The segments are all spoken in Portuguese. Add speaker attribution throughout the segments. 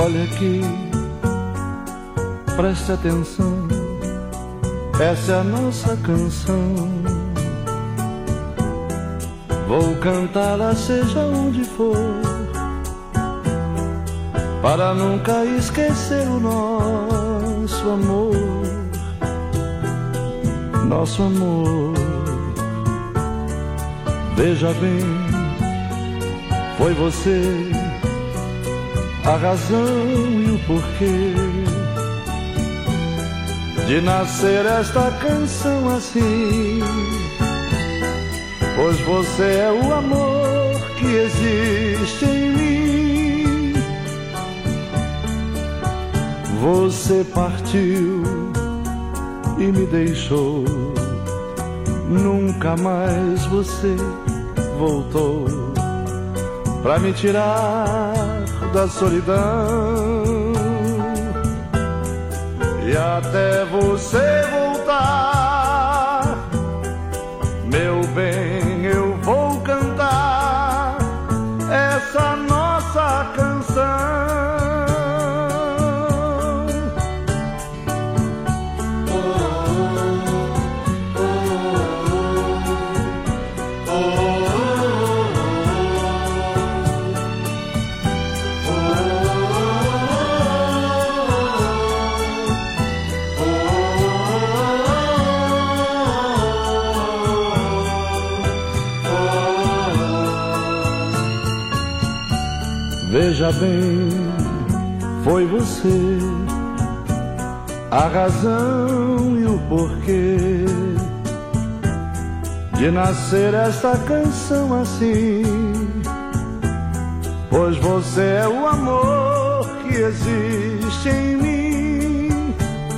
Speaker 1: Olha aqui, preste atenção, essa é a nossa canção. Vou cantá-la seja onde for, para nunca esquecer o nosso amor, nosso amor. Veja bem, foi você a razão e o porquê de nascer esta canção assim, pois você é o amor que existe em mim. Você partiu e me deixou, nunca mais você voltou pra me tirar da solidão. E até você voltar, meu bem, eu vou cantar essa nossa canção. Veja bem, foi você a razão e o porquê de nascer esta canção assim, pois você é o amor que existe em mim.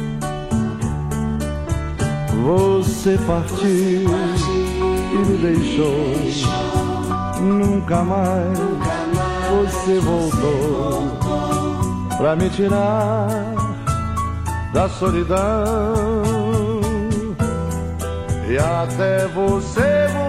Speaker 1: Você partiu e me deixou, nunca mais você voltou pra me tirar da solidão. E até você voltar,